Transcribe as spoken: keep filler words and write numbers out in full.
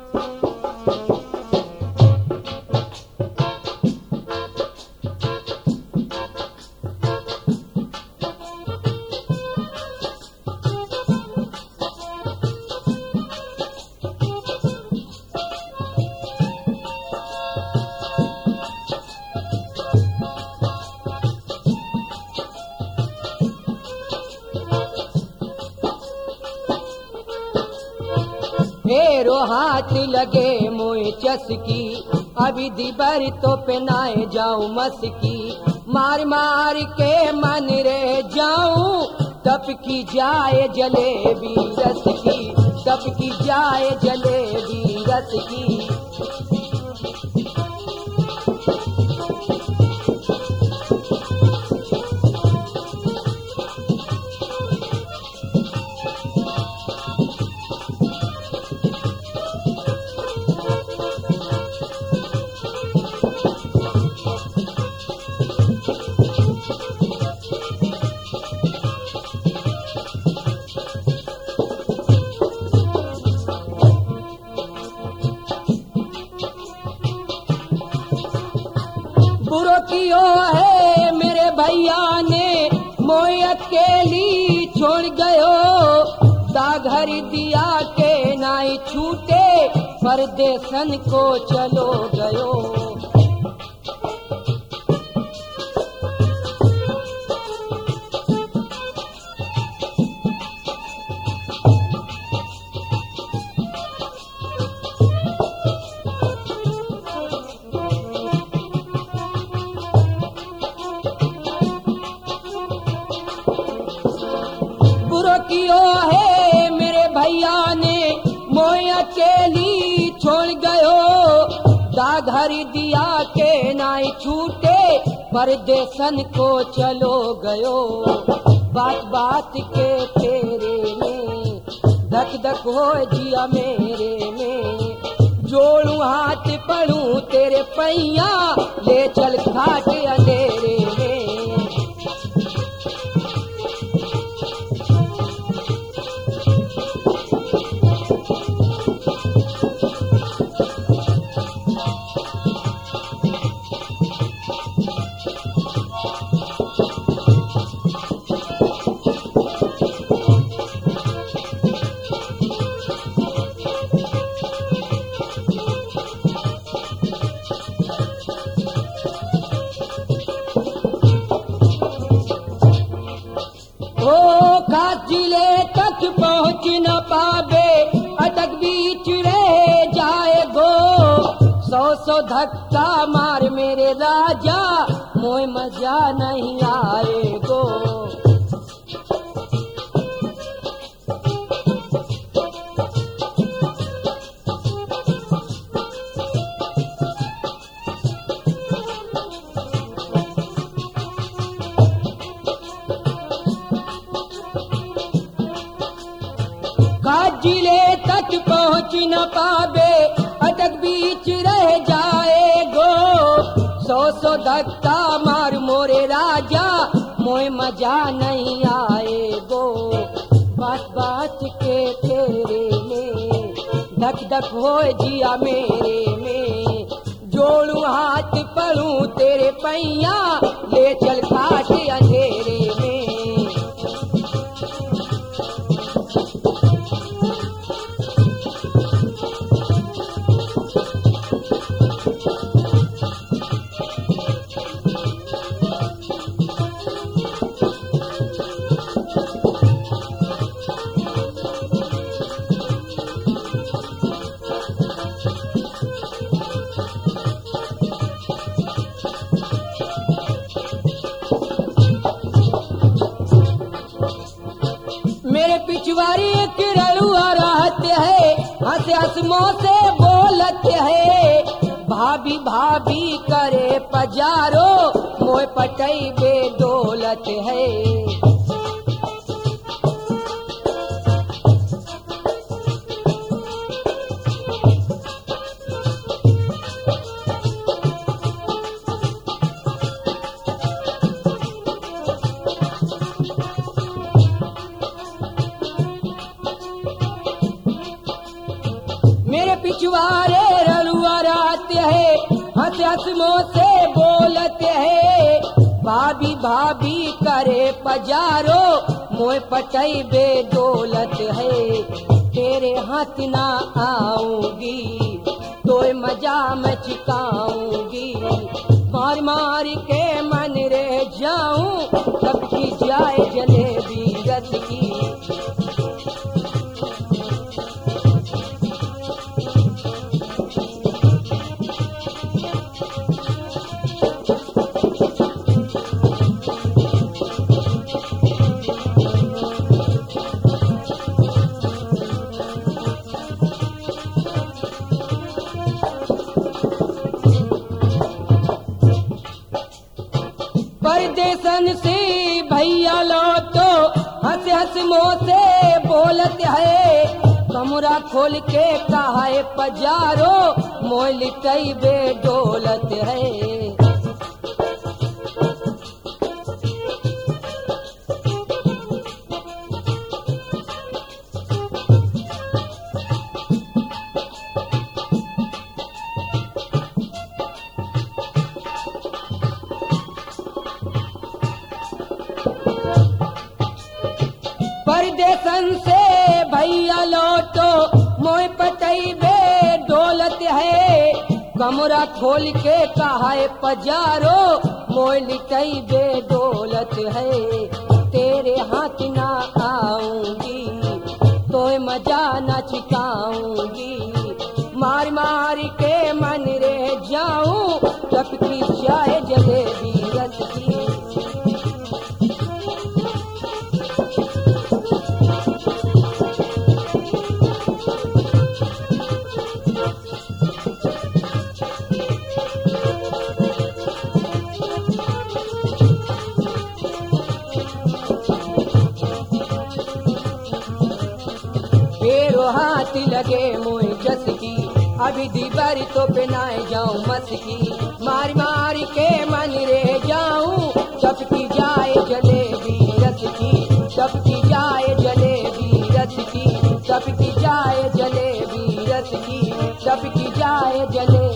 फेरो हाथ लगे मोए चसकी, अभी दिबर तो पहनाए जाऊं मस्की। मार मार के मन रे जाऊं, तप की जाए जलेबी रस की, तप की जाए जलेबी रस की। बुरो कियो है मेरे भैया ने मोय अकेली छोड़ गयो, दाघर दिया के नाई छूटे परदेसन को चलो गयो। कियो है मेरे भैया ने मोय अकेली छोड़ गयो, दाघर दिया के नाई छूटे परदेसन को चलो गयो। बात बात के तेरे में धक धक हो जिया मेरे में, जोड़ू हाथ पढ़ू तेरे पैया, ले चल घाट अंधेरे में। जिले तक पहुँच न पावे, अटक बीच रह जाए गो। सौ सौ धक्का मार मेरे राजा, मोय मजा नहीं आए गो। जिले तक पहुँच न पावे, अटक बीच रह जाए गो। सौ सौ धक्का मार मोरे राजा, मोय मजा नहीं आए गो। बात बात के तेरे में धक धक हो जिया मेरे में, जोड़ू हाथ पढ़ू तेरे पैया, ले चल घाट अंधेरे में। मेरे पिछवाड़ी एक रड़ुआ रहते है, हंस हंस मुँह से बोलते है। भाभी भाभी करे पजारो, मोय पटई बेदौलत है। सवारे रलुआ रात है, हंस हंस मुँह से बोलते है। भाभी भाभी करे पजारो, मोय पटई बेदौलत है। तेरे हाथ ना आऊंगी, तोय मजा मैं चिकाऊंगी। मार मार के मन रह जाऊं, सबकी जाए जलेबी रस की। परदेसन से भैया लौटो, हंस हंस मुँह से बोलत है। कमरा खोल के कहा है पजारो, मोय लिटई बेदौलत है। परदेसन से भैया लौटो, मोय पटई बेदौलत है। कमरा खोल के कहा है पजारो, मोय लिटई बेदौलत है। तेरे हाथ ना आऊंगी, तोय मजा न चिकाऊंगी। मार मार के मन रह जाऊं, टपकी जाए जलेबी रस की। फेरो हाथ लगे मोय जस की, अभी दीवार तो पहनाए जाऊं मस की। मार मार के मन रह जाऊं, चपकी जाए जलेबी रस की। चपकी जाए जलेबी रस की, चपकी जाए जलेबी रस की, चपकी जाए जलेबी।